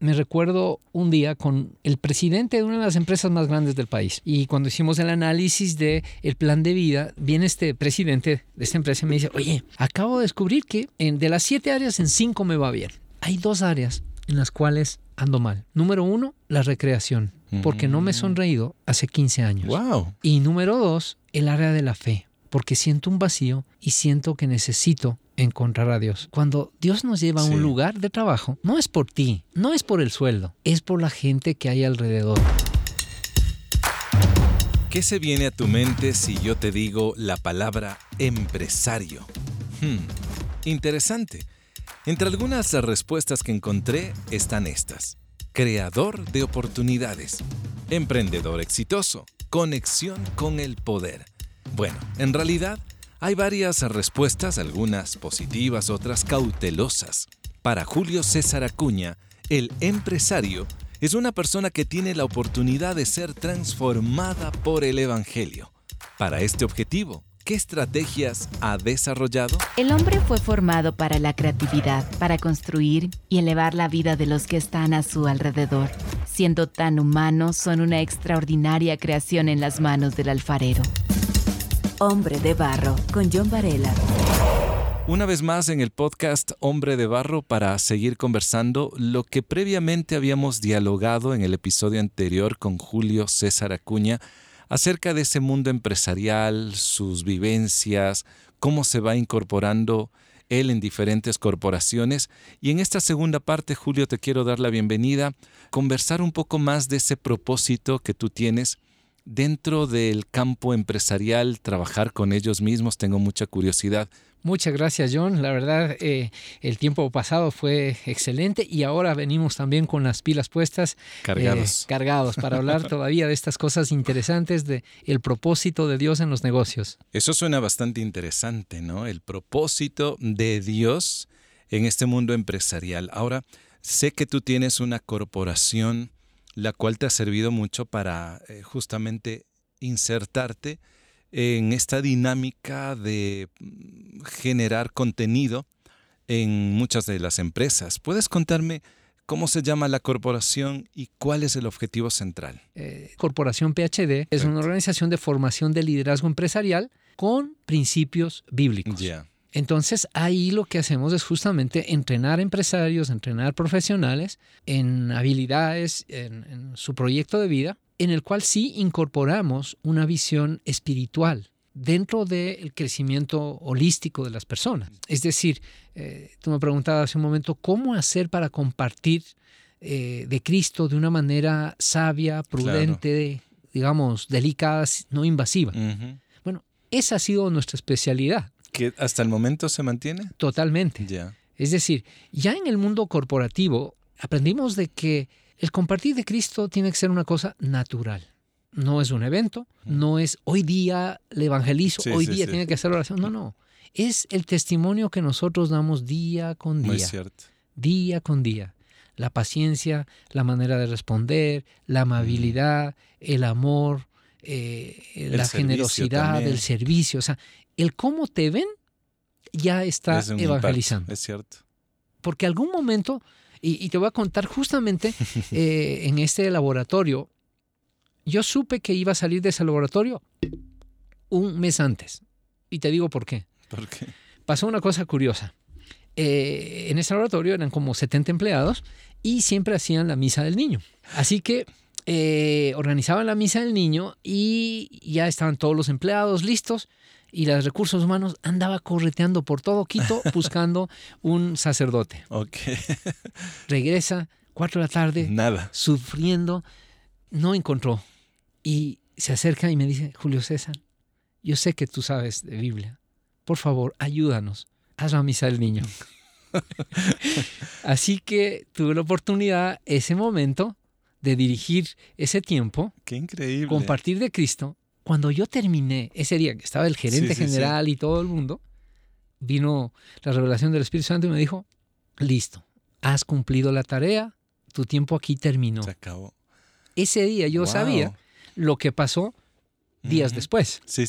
me recuerdo un día con el presidente de una de las empresas más grandes del país. Y cuando hicimos el análisis del plan de vida, viene este presidente de esta empresa y me dice, oye, acabo de descubrir que de las 7 áreas, en 5 me va bien. Hay 2 áreas en las cuales ando mal. Número 1, la recreación, porque no me he sonreído hace 15 años. Wow. Y número 2, el área de la fe, porque siento un vacío y siento que necesito encontrar a Dios. Cuando Dios nos lleva a un lugar de trabajo, no es por ti, no es por el sueldo, es por la gente que hay alrededor. ¿Qué se viene a tu mente si yo te digo la palabra empresario? Interesante. Entre algunas respuestas que encontré están estas: creador de oportunidades, emprendedor exitoso, conexión con el poder. Bueno, en realidad hay varias respuestas, algunas positivas, otras cautelosas. Para Julio César Acuña, el empresario es una persona que tiene la oportunidad de ser transformada por el Evangelio. Para este objetivo, ¿qué estrategias ha desarrollado? El hombre fue formado para la creatividad, para construir y elevar la vida de los que están a su alrededor. Siendo tan humanos, son una extraordinaria creación en las manos del alfarero. Hombre de Barro, con John Varela. Una vez más en el podcast Hombre de Barro para seguir conversando lo que previamente habíamos dialogado en el episodio anterior con Julio César Acuña acerca de ese mundo empresarial, sus vivencias, cómo se va incorporando él en diferentes corporaciones. Y en esta segunda parte, Julio, te quiero dar la bienvenida, conversar un poco más de ese propósito que tú tienes dentro del campo empresarial, trabajar con ellos mismos. Tengo mucha curiosidad. Muchas gracias, John. La verdad, el tiempo pasado fue excelente y ahora venimos también con las pilas puestas. Cargados para hablar todavía de estas cosas interesantes, de el propósito de Dios en los negocios. Eso suena bastante interesante, ¿no? El propósito de Dios en este mundo empresarial. Ahora, sé que tú tienes una corporación la cual te ha servido mucho para justamente insertarte en esta dinámica de generar contenido en muchas de las empresas. ¿Puedes contarme cómo se llama la corporación y cuál es el objetivo central? Corporación PhD es una organización de formación de liderazgo empresarial con principios bíblicos. Yeah. Entonces, ahí lo que hacemos es justamente entrenar empresarios, entrenar profesionales en habilidades, en su proyecto de vida, en el cual sí incorporamos una visión espiritual dentro del crecimiento holístico de las personas. Es decir, tú me preguntabas hace un momento, ¿cómo hacer para compartir de Cristo de una manera sabia, prudente, digamos, delicada, no invasiva? Uh-huh. Bueno, esa ha sido nuestra especialidad. ¿Que hasta el momento se mantiene? Totalmente. Yeah. Es decir, ya en el mundo corporativo aprendimos de que el compartir de Cristo tiene que ser una cosa natural. No es un evento, no es hoy día le evangelizo, hoy día tiene que hacer oración. No. Es el testimonio que nosotros damos día con día. Muy cierto. Día con día. La paciencia, la manera de responder, la amabilidad, el amor, la generosidad, también. el servicio. O sea, el cómo te ven ya está evangelizando. Impacto, es cierto. Porque algún momento, y te voy a contar justamente en este laboratorio, yo supe que iba a salir de ese laboratorio un mes antes. Y te digo por qué. ¿Por qué? Pasó una cosa curiosa. En ese laboratorio eran como 70 empleados y siempre hacían la misa del niño. Así que organizaban la misa del niño y ya estaban todos los empleados listos y los recursos humanos andaba correteando por todo Quito buscando un sacerdote. Ok. Regresa 4 de la tarde. Nada. Sufriendo. No encontró. Y se acerca y me dice, Julio César, yo sé que tú sabes de Biblia. Por favor, ayúdanos. Haz la misa del niño. Así que tuve la oportunidad, ese momento, de dirigir ese tiempo. ¡Qué increíble! Compartir de Cristo. Cuando yo terminé ese día, que estaba el gerente general y todo el mundo, vino la revelación del Espíritu Santo y me dijo, listo, has cumplido la tarea, tu tiempo aquí terminó. Se acabó. Ese día yo sabía lo que pasó días después. Sí.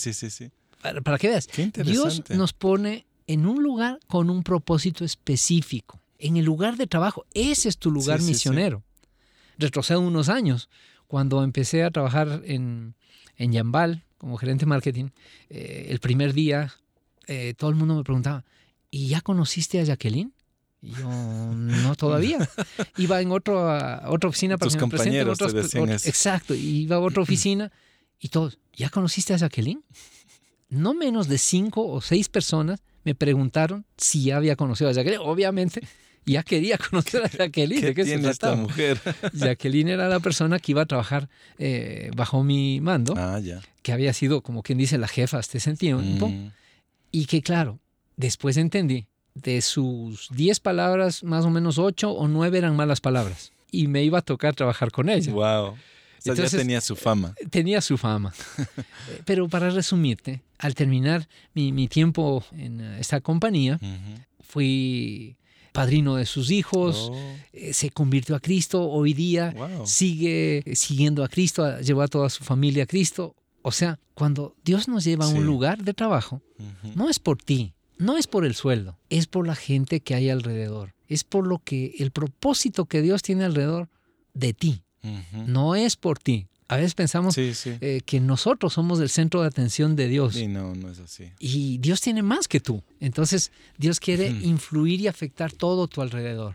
Para que veas, Qué interesante. Dios nos pone en un lugar con un propósito específico. en el lugar de trabajo. Ese es tu lugar misionero. Retrocedo unos años. Cuando empecé a trabajar en Yambal como gerente de marketing, el primer día todo el mundo me preguntaba, ¿y ya conociste a Jacqueline? Y yo, no todavía. Iba en otra oficina para tus que me presenten. compañeros te decían eso. Exacto. Iba a otra oficina y todos, ¿ya conociste a Jacqueline? No menos de 5 o 6 personas me preguntaron si ya había conocido a Jacqueline. Obviamente, ya quería conocer a Jacqueline. ¿Qué ¿De qué se tiene esta trataba? mujer? Jacqueline era la persona que iba a trabajar bajo mi mando, que había sido, como quien dice, la jefa hasta ese tiempo. Y que, claro, después entendí, de sus 10 palabras, más o menos 8 o 9 eran malas palabras. Y me iba a tocar trabajar con ella. Wow. O sea, entonces, ya tenía su fama. Tenía su fama. Pero para resumirte, al terminar mi tiempo en esta compañía, fui padrino de sus hijos, se convirtió a Cristo, hoy día sigue siguiendo a Cristo, llevó a toda su familia a Cristo. O sea, cuando Dios nos lleva a un lugar de trabajo, no es por ti, no es por el sueldo, es por la gente que hay alrededor. Es por el propósito que Dios tiene alrededor de ti. No es por ti. A veces pensamos que nosotros somos el centro de atención de Dios. Y no es así. Y Dios tiene más que tú. Entonces, Dios quiere influir y afectar todo tu alrededor.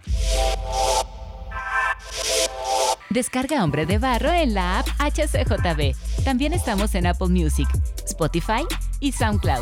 Descarga Hombre de Barro en la app HCJB. También estamos en Apple Music, Spotify y SoundCloud.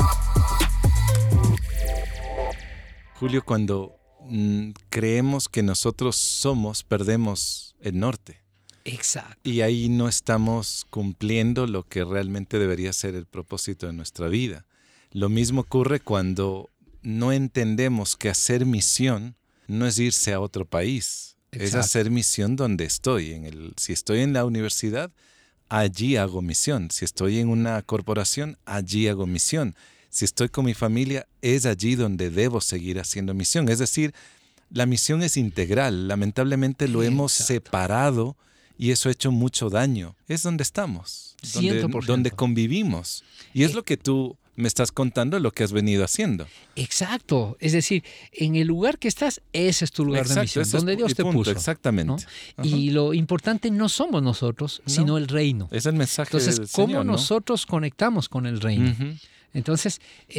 Julio, cuando creemos que nosotros somos, perdemos el norte. Exacto. Y ahí no estamos cumpliendo lo que realmente debería ser el propósito de nuestra vida. Lo mismo ocurre cuando no entendemos que hacer misión no es irse a otro país. Exacto. Es hacer misión donde estoy. Si estoy en la universidad, allí hago misión. Si estoy en una corporación, allí hago misión. Si estoy con mi familia, es allí donde debo seguir haciendo misión. Es decir, la misión es integral. Lamentablemente lo hemos separado y eso ha hecho mucho daño. Es donde estamos, donde convivimos. Y es lo que tú me estás contando, lo que has venido haciendo. Exacto. Es decir, en el lugar que estás, ese es tu lugar de misión, donde Dios te puso. Exactamente. ¿No? Y lo importante no somos nosotros, sino el reino. Es el mensaje del Señor. Entonces, ¿cómo nosotros conectamos con el reino? Entonces,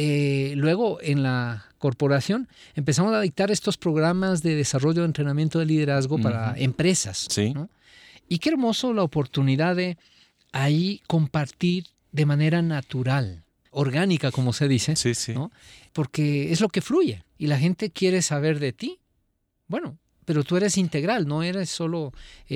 luego en la corporación empezamos a dictar estos programas de desarrollo de entrenamiento de liderazgo para empresas. Sí. ¿No? Y qué hermoso la oportunidad de ahí compartir de manera natural, orgánica, como se dice, ¿no? Porque es lo que fluye y la gente quiere saber de ti. Bueno, pero tú eres integral, no eres solo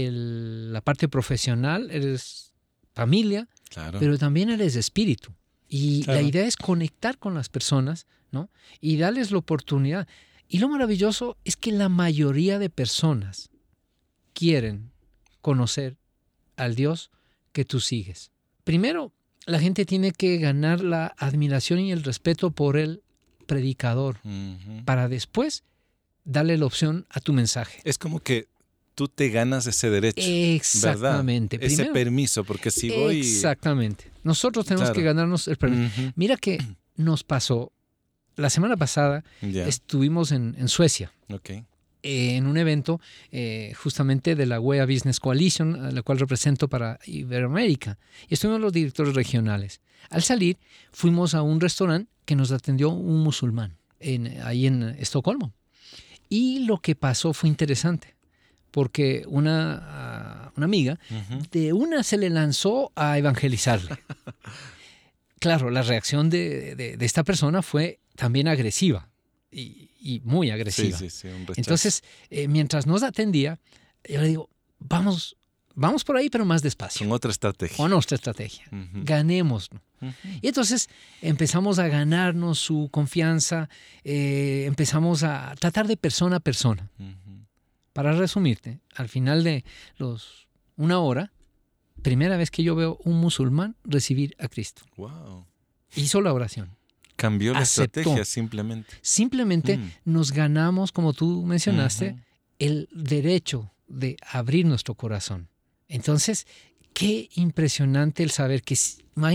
la parte profesional, eres familia, pero también eres espíritu. Y la idea es conectar con las personas, ¿no? Y darles la oportunidad. Y lo maravilloso es que la mayoría de personas quieren conocer al Dios que tú sigues. Primero, la gente tiene que ganar la admiración y el respeto por el predicador para después darle la opción a tu mensaje. Es como que tú te ganas ese derecho. Exactamente. ¿Verdad? Ese permiso, porque si voy... Exactamente. Nosotros tenemos que ganarnos el permiso. Mira que nos pasó, la semana pasada estuvimos en Suecia. En un evento justamente de la WEA Business Coalition, a la cual represento para Iberoamérica. Y estuvimos los directores regionales. Al salir, fuimos a un restaurante que nos atendió un musulmán, ahí en Estocolmo. Y lo que pasó fue interesante, porque una amiga de una se le lanzó a evangelizarle. Claro, la reacción de esta persona fue también agresiva. Y muy agresiva. Un rechazo. Entonces, mientras nos atendía, yo le digo, vamos por ahí, pero más despacio. Con otra estrategia. Con nuestra estrategia. Ganémoslo. Y entonces empezamos a ganarnos su confianza, empezamos a tratar de persona a persona. Para resumirte, al final de una hora, primera vez que yo veo un musulmán recibir a Cristo. Wow. Hizo la oración. Cambió la aceptó. Estrategia simplemente. Simplemente nos ganamos, como tú mencionaste, el derecho de abrir nuestro corazón. Entonces, qué impresionante el saber que,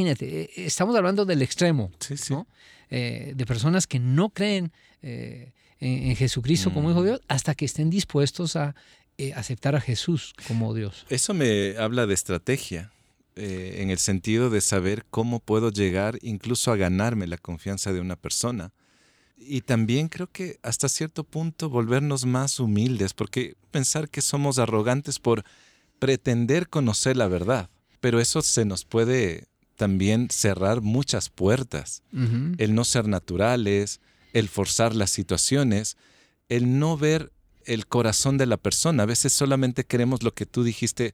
imagínate, estamos hablando del extremo, ¿no? De personas que no creen en Jesucristo como Hijo de Dios, hasta que estén dispuestos a aceptar a Jesús como Dios. Eso me habla de estrategia, en el sentido de saber cómo puedo llegar incluso a ganarme la confianza de una persona. Y también creo que hasta cierto punto volvernos más humildes, porque pensar que somos arrogantes por pretender conocer la verdad, pero eso se nos puede también cerrar muchas puertas. Uh-huh. El no ser naturales, el forzar las situaciones, el no ver el corazón de la persona. A veces solamente queremos lo que tú dijiste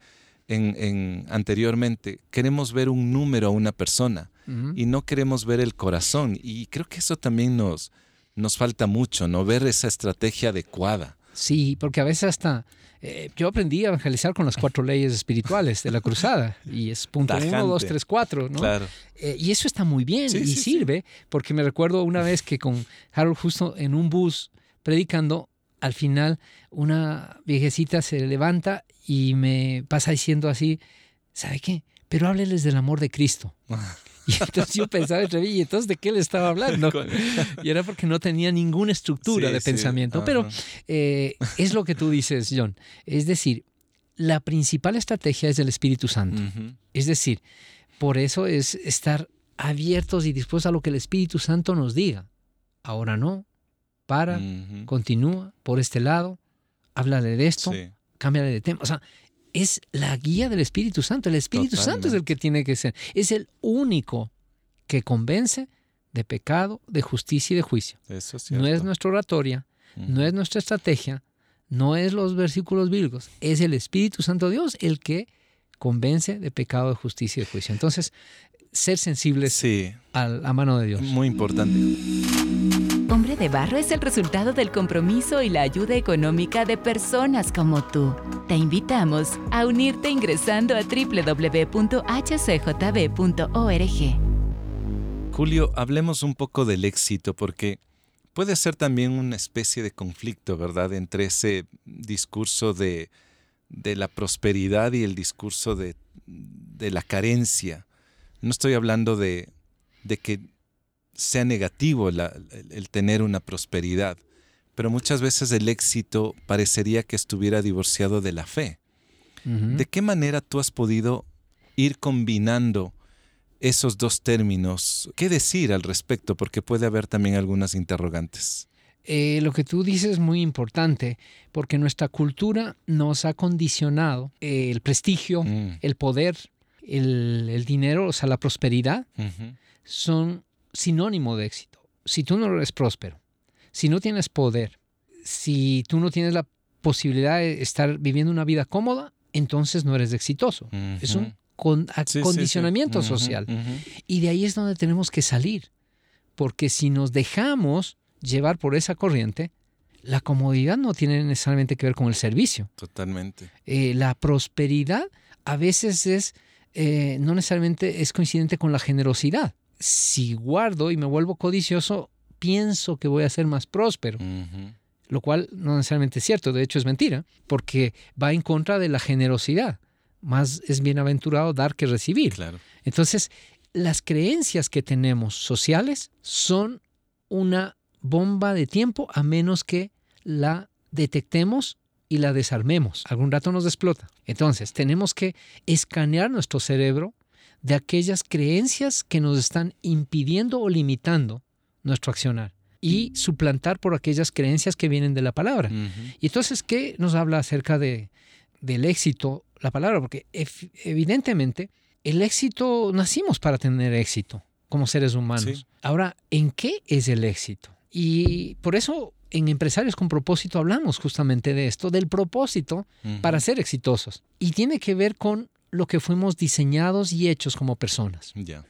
anteriormente, queremos ver un número a una persona y no queremos ver el corazón. Y creo que eso también nos falta mucho, ¿no? Ver esa estrategia adecuada. Sí, porque a veces hasta... yo aprendí a evangelizar con las 4 leyes espirituales de la cruzada, y es punto 1, 2, 3, 4, ¿no? Claro. Y eso está muy bien y sirve, porque me recuerdo una vez que con Harold justo en un bus predicando, al final una viejecita se levanta y me pasa diciendo así, ¿sabe qué? Pero hábleles del amor de Cristo. Y entonces yo pensaba entre mí, ¿y entonces de qué le estaba hablando? Y era porque no tenía ninguna estructura de pensamiento. Ajá. Pero es lo que tú dices, John. Es decir, la principal estrategia es el Espíritu Santo. Uh-huh. Es decir, por eso es estar abiertos y dispuestos a lo que el Espíritu Santo nos diga. Ahora no, para, continúa por este lado, háblale de esto, cámbiale de tema. O sea, es la guía del Espíritu Santo. El Espíritu Santo es el que tiene que ser. Es el único que convence de pecado, de justicia y de juicio. Eso es cierto. No es nuestra oratoria, no es nuestra estrategia, no es los versículos bíblicos. Es el Espíritu Santo de Dios el que convence de pecado, de justicia y de juicio. Entonces, ser sensibles a la mano de Dios. Muy importante. Hombre de Barro es el resultado del compromiso y la ayuda económica de personas como tú. Te invitamos a unirte ingresando a www.hcjb.org. Julio, hablemos un poco del éxito, porque puede ser también una especie de conflicto, ¿verdad?, entre ese discurso de la prosperidad y el discurso de la carencia. No estoy hablando de que sea negativo el tener una prosperidad, pero muchas veces el éxito parecería que estuviera divorciado de la fe. Uh-huh. ¿De qué manera tú has podido ir combinando esos dos términos? ¿Qué decir al respecto? Porque puede haber también algunas interrogantes. Lo que tú dices es muy importante, porque nuestra cultura nos ha condicionado el prestigio, el poder, el dinero, o sea, la prosperidad, son sinónimo de éxito. Si tú no eres próspero, si no tienes poder, si tú no tienes la posibilidad de estar viviendo una vida cómoda, entonces no eres exitoso. Es un condicionamiento social. Y de ahí es donde tenemos que salir. Porque si nos dejamos llevar por esa corriente, la comodidad no tiene necesariamente que ver con el servicio. Totalmente. La prosperidad a veces no necesariamente es coincidente con la generosidad. Si guardo y me vuelvo codicioso, pienso que voy a ser más próspero. Lo cual no necesariamente es cierto, de hecho es mentira, porque va en contra de la generosidad. Más es bienaventurado dar que recibir. Claro. Entonces, las creencias que tenemos sociales son una bomba de tiempo a menos que la detectemos y la desarmemos. Algún rato nos explota. Entonces, tenemos que escanear nuestro cerebro de aquellas creencias que nos están impidiendo o limitando nuestro accionar y suplantar por aquellas creencias que vienen de la palabra. Y entonces, ¿qué nos habla acerca del éxito la palabra? Porque evidentemente el éxito, nacimos para tener éxito como seres humanos. Sí. Ahora, ¿en qué es el éxito? Y por eso en Empresarios con Propósito hablamos justamente de esto, del propósito para ser exitosos. Y tiene que ver con lo que fuimos diseñados y hechos como personas. Yeah.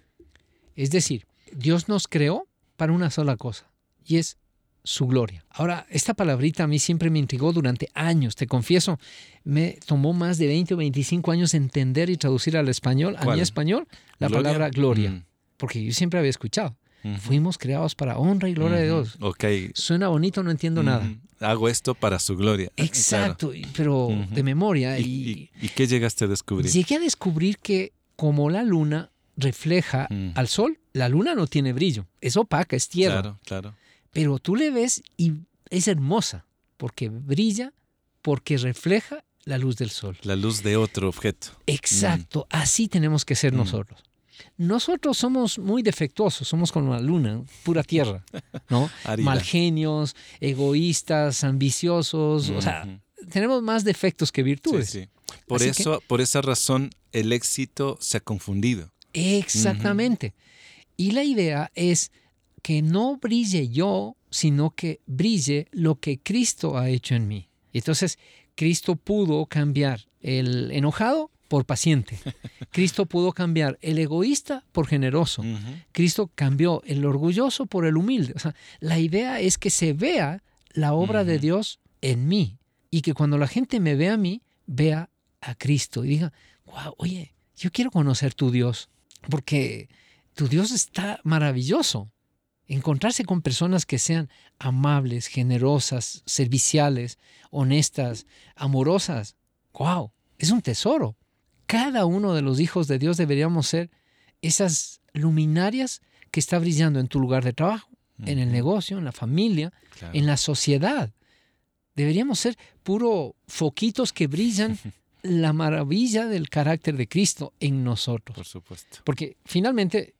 Es decir, Dios nos creó para una sola cosa, y es su gloria. Ahora, esta palabrita a mí siempre me intrigó durante años, te confieso. Me tomó más de 20 o 25 años entender y traducir al español, a mi español, la palabra gloria. Porque yo siempre había escuchado. Fuimos creados para honra y gloria de Dios. Okay. Suena bonito, no entiendo nada. Hago esto para su gloria. Exacto, claro. Pero de memoria. ¿Y qué llegaste a descubrir? Llegué a descubrir que como la luna refleja al sol, la luna no tiene brillo. Es opaca, es tierra. Claro, claro. Pero tú le ves y es hermosa porque brilla, porque refleja la luz del sol. La luz de otro objeto. Exacto, así tenemos que ser nosotros. Nosotros somos muy defectuosos, somos como la luna, pura tierra, ¿no? Mal genios, egoístas, ambiciosos, o sea, tenemos más defectos que virtudes. Sí, sí. Por esa razón, el éxito se ha confundido. Exactamente. Y la idea es que no brille yo, sino que brille lo que Cristo ha hecho en mí. Entonces, Cristo pudo cambiar el enojado por paciente. Cristo pudo cambiar el egoísta por generoso. Cristo cambió el orgulloso por el humilde. O sea, la idea es que se vea la obra de Dios en mí y que cuando la gente me vea a mí, vea a Cristo y diga, wow, oye, yo quiero conocer tu Dios porque tu Dios está maravilloso. Encontrarse con personas que sean amables, generosas, serviciales, honestas, amorosas, wow, es un tesoro. Cada uno de los hijos de Dios deberíamos ser esas luminarias que está brillando en tu lugar de trabajo, en el negocio, en la familia, en la sociedad. Deberíamos ser puro foquitos que brillan la maravilla del carácter de Cristo en nosotros. Por supuesto. Porque finalmente,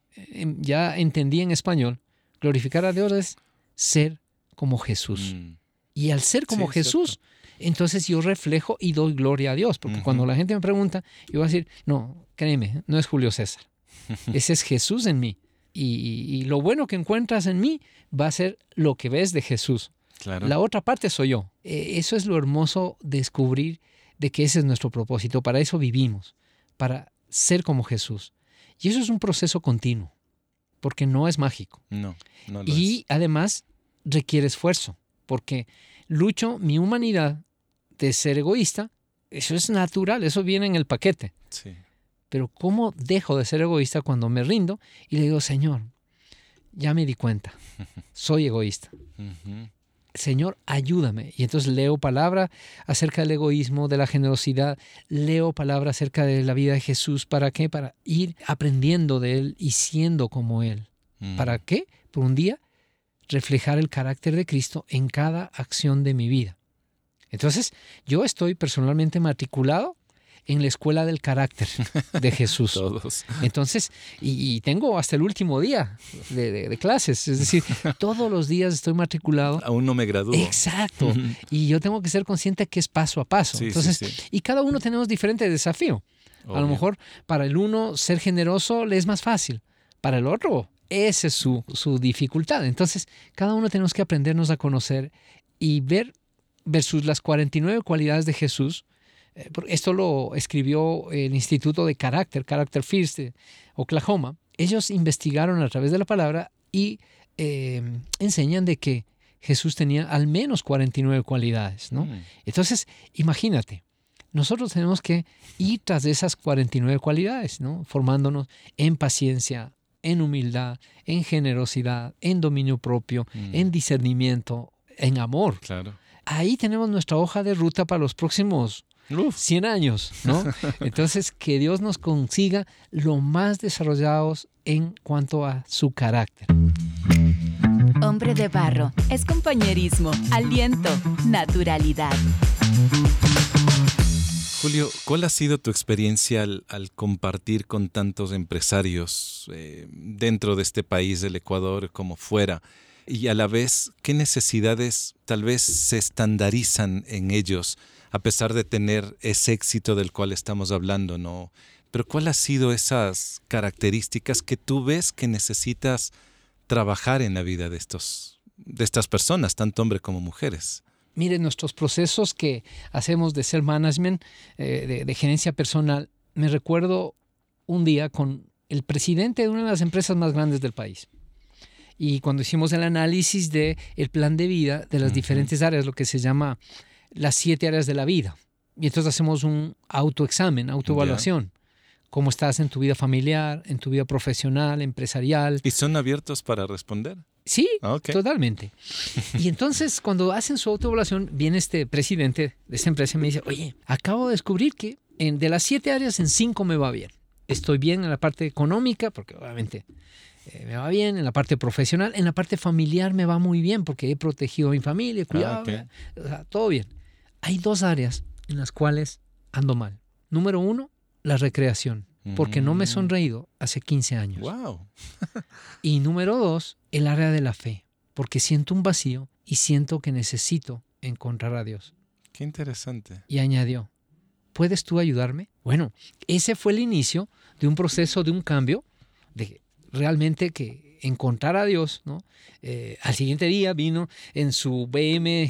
ya entendí en español, glorificar a Dios es ser como Jesús. Y al ser como Jesús, entonces yo reflejo y doy gloria a Dios. Porque cuando la gente me pregunta, yo voy a decir, no, créeme, no es Julio César. Ese es Jesús en mí. Y lo bueno que encuentras en mí va a ser lo que ves de Jesús. Claro. La otra parte soy yo. Eso es lo hermoso de descubrir de que ese es nuestro propósito. Para eso vivimos, para ser como Jesús. Y eso es un proceso continuo, porque no es mágico. No lo y es. Además requiere esfuerzo, porque lucho mi humanidad de ser egoísta. Eso es natural, eso viene en el paquete. Sí. Pero ¿cómo dejo de ser egoísta cuando me rindo y le digo, Señor, ya me di cuenta, soy egoísta. Señor, ayúdame. Y entonces leo palabra acerca del egoísmo, de la generosidad, leo palabra acerca de la vida de Jesús. ¿Para qué? Para ir aprendiendo de Él y siendo como Él. ¿Para qué? Por un día reflejar el carácter de Cristo en cada acción de mi vida. Entonces, yo estoy personalmente matriculado en la escuela del carácter de Jesús. Todos. Entonces, y tengo hasta el último día de clases. Es decir, todos los días estoy matriculado. Aún no me gradúo. Exacto. Y yo tengo que ser consciente que es paso a paso. Sí, entonces, sí. Y cada uno tenemos diferente desafío. Obvio. A lo mejor para el uno ser generoso le es más fácil. Para el otro, esa es su dificultad. Entonces, cada uno tenemos que aprendernos a conocer y ver versus las 49 cualidades de Jesús. Esto lo escribió el Instituto de Character First de Oklahoma. Ellos investigaron a través de la palabra y enseñan de que Jesús tenía al menos 49 cualidades, ¿no? Entonces, imagínate, nosotros tenemos que ir tras de esas 49 cualidades, ¿no? Formándonos en paciencia, en humildad, en generosidad, en dominio propio, en discernimiento, en amor. Claro. Ahí tenemos nuestra hoja de ruta para los próximos 100 años, ¿no? Entonces, que Dios nos consiga lo más desarrollados en cuanto a su carácter. Hombre de barro es compañerismo, aliento, naturalidad. Julio, ¿cuál ha sido tu experiencia al compartir con tantos empresarios dentro de este país, del Ecuador, como fuera? Y a la vez, ¿qué necesidades tal vez se estandarizan en ellos, a pesar de tener ese éxito del cual estamos hablando, ¿no? Pero ¿cuál ha sido esas características que tú ves que necesitas trabajar en la vida de estas personas, tanto hombres como mujeres? Miren, nuestros procesos que hacemos de self management, de gerencia personal, me recuerdo un día con el presidente de una de las empresas más grandes del país. Y cuando hicimos el análisis del plan de vida de las diferentes áreas, lo que se llama las 7 áreas de la vida. Y entonces hacemos un autoexamen, autoevaluación. ¿Cómo estás en tu vida familiar, en tu vida profesional, empresarial? ¿Y son abiertos para responder? Sí, totalmente. Y entonces cuando hacen su autoevaluación, viene este presidente de esta empresa y me dice, oye, acabo de descubrir que de las 7 áreas en 5 me va bien. Estoy bien en la parte económica, porque obviamente me va bien, en la parte profesional, en la parte familiar me va muy bien porque he protegido a mi familia, cuidado, ok. o sea, todo bien. Hay 2 áreas en las cuales ando mal. Número 1, la recreación, porque no me he sonreído hace 15 años. Wow. Y número 2, el área de la fe, porque siento un vacío y siento que necesito encontrar a Dios. Qué interesante. Y añadió, ¿puedes tú ayudarme? Bueno, ese fue el inicio de un proceso, de un cambio, de realmente que encontrar a Dios, ¿no? Al siguiente día vino en su BM,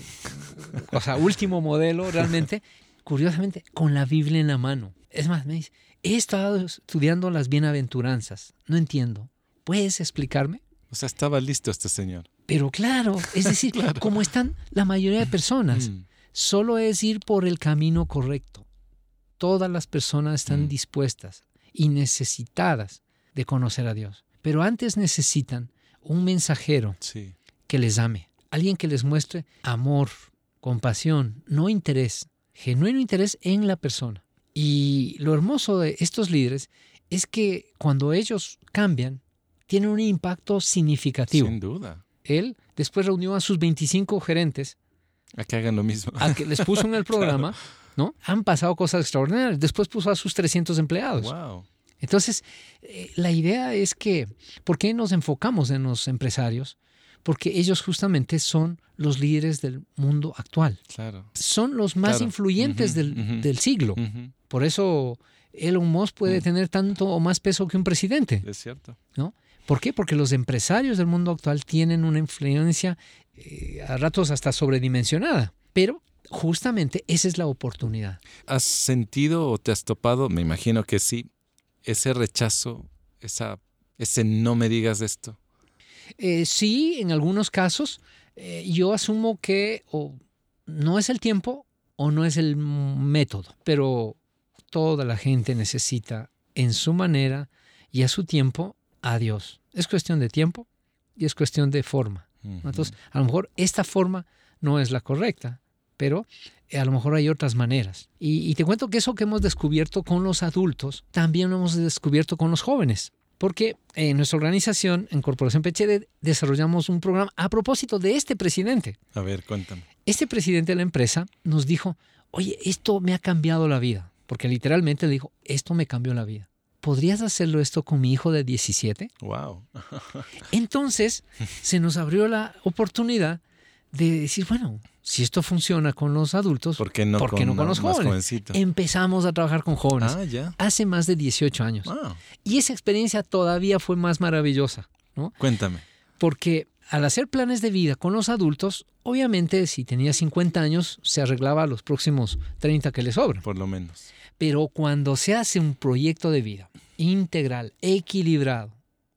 o sea, último modelo realmente, curiosamente, con la Biblia en la mano. Es más, me dice, he estado estudiando las bienaventuranzas, no entiendo. ¿Puedes explicarme? O sea, estaba listo este señor. Pero claro, es decir, Claro. como están la mayoría de personas, solo es ir por el camino correcto. Todas las personas están dispuestas y necesitadas de conocer a Dios. Pero antes necesitan un mensajero Sí. que les ame, alguien que les muestre amor, compasión, no interés, genuino interés en la persona. Y lo hermoso de estos líderes es que cuando ellos cambian, tienen un impacto significativo. Sin duda. Él después reunió a sus 25 gerentes A que hagan lo mismo. a que les puso en el programa, ¿no? Han pasado cosas extraordinarias. Después puso a sus 300 empleados. Wow. Entonces, la idea es que, ¿por qué nos enfocamos en los empresarios? Porque ellos justamente son los líderes del mundo actual. Claro. Son los más Claro. influyentes Ujú, ujú. del siglo. Ujú. Por eso Elon Musk puede tener tanto o más peso que un presidente, Es cierto. ¿no? ¿Por qué? Porque los empresarios del mundo actual tienen una influencia a ratos hasta sobredimensionada. Pero justamente esa es la oportunidad. ¿Has sentido o te has topado, me imagino que sí, ese rechazo, ese no me digas esto? Sí, en algunos casos yo asumo que o no es el tiempo o no es el método, pero toda la gente necesita en su manera y a su tiempo a Dios. Es cuestión de tiempo y es cuestión de forma. Entonces, a lo mejor esta forma no es la correcta, pero a lo mejor hay otras maneras. Y te cuento que eso que hemos descubierto con los adultos, también lo hemos descubierto con los jóvenes. Porque en nuestra organización, en Corporación PHD, desarrollamos un programa a propósito de este presidente. A ver, cuéntame. Este presidente de la empresa nos dijo, oye, esto me ha cambiado la vida. Porque literalmente le dijo, esto me cambió la vida. ¿Podrías hacerlo esto con mi hijo de 17? Wow. Entonces se nos abrió la oportunidad de decir, bueno, si esto funciona con los adultos, ¿Por qué no con los más jóvenes? jovencito? Empezamos a trabajar con jóvenes Ah, ya. hace más de 18 años. Wow. Y esa experiencia todavía fue más maravillosa, ¿no? Cuéntame. Porque al hacer planes de vida con los adultos, obviamente si tenía 50 años se arreglaba a los próximos 30 que le sobran. Por lo menos. Pero cuando se hace un proyecto de vida integral, equilibrado,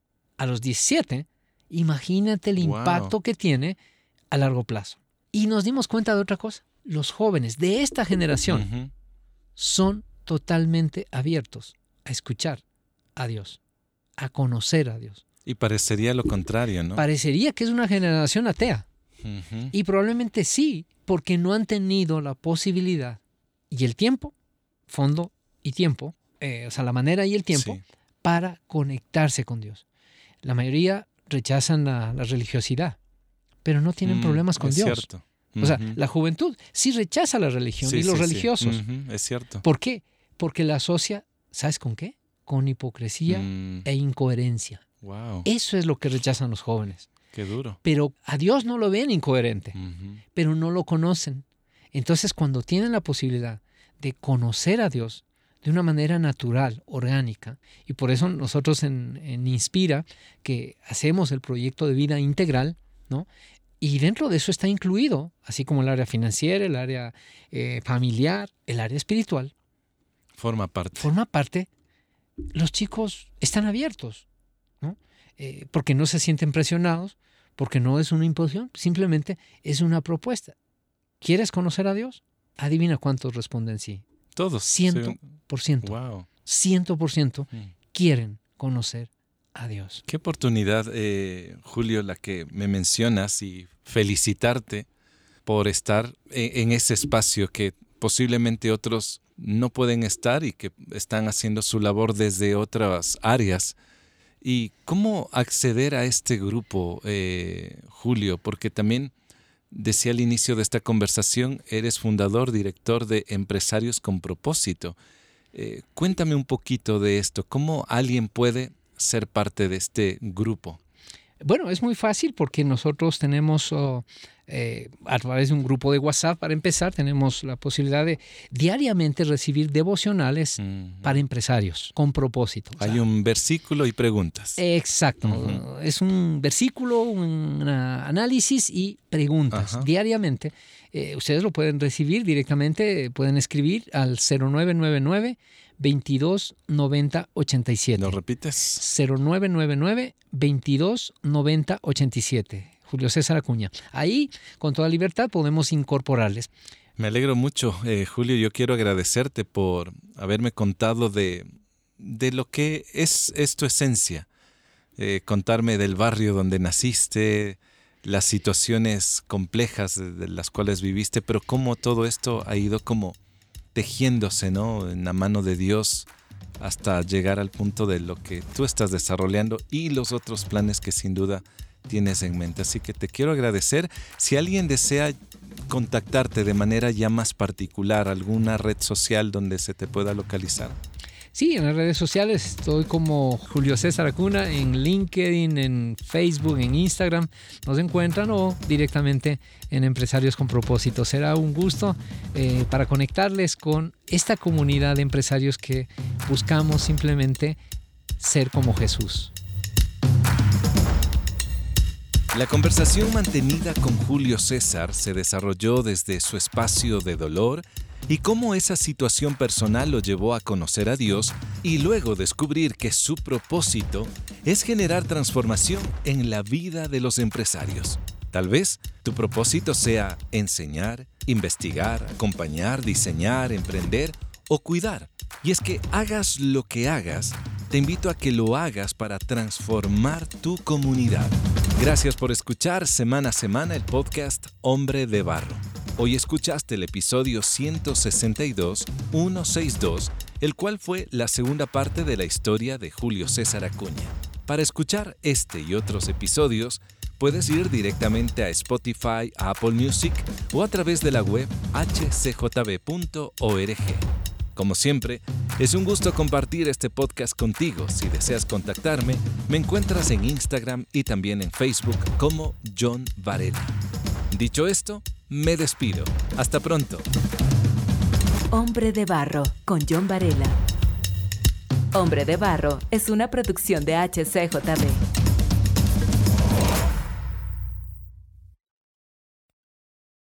a los 17, imagínate el Wow. impacto que tiene a largo plazo. Y nos dimos cuenta de otra cosa. Los jóvenes de esta generación Ujú. son totalmente abiertos a escuchar a Dios, a conocer a Dios. Y parecería lo contrario, ¿no? Parecería que es una generación atea. Ujú. Y probablemente sí, porque no han tenido la posibilidad y el tiempo, fondo y tiempo, o sea, la manera y el tiempo, Sí. para conectarse con Dios. La mayoría rechazan la religiosidad, pero no tienen problemas con es Dios. Cierto. O sea, Ujú. la juventud sí rechaza la religión Sí, y los sí, sí. religiosos. Ujú, es cierto. ¿Por qué? Porque la asocia, ¿sabes con qué? Con hipocresía e incoherencia. Wow. Eso es lo que rechazan los jóvenes. Qué duro. Pero a Dios no lo ven incoherente, Ujú. pero no lo conocen. Entonces, cuando tienen la posibilidad de conocer a Dios de una manera natural, orgánica, y por eso nosotros en Inspira, que hacemos el proyecto de vida integral, ¿no? Y dentro de eso está incluido, así como el área financiera, el área familiar, el área espiritual, Forma parte. forma parte, los chicos están abiertos, ¿no? Porque no se sienten presionados, porque no es una imposición, simplemente es una propuesta. ¿Quieres conocer a Dios? Adivina cuántos responden sí. Todos. 100%. Wow. 100% quieren conocer a Dios. Qué oportunidad, Julio, la que me mencionas, y felicitarte por estar en ese espacio que posiblemente otros no pueden estar y que están haciendo su labor desde otras áreas. ¿Y cómo acceder a este grupo, Julio? Porque también decía al inicio de esta conversación, eres fundador, director de Empresarios con Propósito. Cuéntame un poquito de esto. ¿Cómo alguien puede ser parte de este grupo? Bueno, es muy fácil porque nosotros tenemos, a través de un grupo de WhatsApp, para empezar, tenemos la posibilidad de diariamente recibir devocionales para empresarios con propósito. Hay un versículo y preguntas. Exacto. Es un versículo, un análisis y preguntas diariamente. Ustedes lo pueden recibir directamente, pueden escribir al 0999 22 90 87. ¿Lo repites? 0999 22 90 87. Julio César Acuña. Ahí, con toda libertad, podemos incorporarles. Me alegro mucho, Julio. Yo quiero agradecerte por haberme contado de lo que es tu esencia. Contarme del barrio donde naciste, las situaciones complejas de las cuales viviste, pero cómo todo esto ha ido como tejiéndose, ¿no?, en la mano de Dios hasta llegar al punto de lo que tú estás desarrollando y los otros planes que sin duda tienes en mente. Así que te quiero agradecer. Si alguien desea contactarte de manera ya más particular, alguna red social donde se te pueda localizar. Sí, en las redes sociales estoy como Julio César Acuña, en LinkedIn, en Facebook, en Instagram. Nos encuentran o directamente en Empresarios con Propósito. Será un gusto para conectarles con esta comunidad de empresarios que buscamos simplemente ser como Jesús. La conversación mantenida con Julio César se desarrolló desde su espacio de dolor y cómo esa situación personal lo llevó a conocer a Dios y luego descubrir que su propósito es generar transformación en la vida de los empresarios. Tal vez tu propósito sea enseñar, investigar, acompañar, diseñar, emprender o cuidar. Y es que hagas lo que hagas, te invito a que lo hagas para transformar tu comunidad. Gracias por escuchar semana a semana el podcast Hombre de Barro. Hoy escuchaste el episodio 162, el cual fue la segunda parte de la historia de Julio César Acuña. Para escuchar este y otros episodios, puedes ir directamente a Spotify, Apple Music o a través de la web hcjb.org. Como siempre, es un gusto compartir este podcast contigo. Si deseas contactarme, me encuentras en Instagram y también en Facebook como John Varela. Dicho esto, me despido. Hasta pronto. Hombre de Barro con John Varela. Hombre de Barro es una producción de HCJB.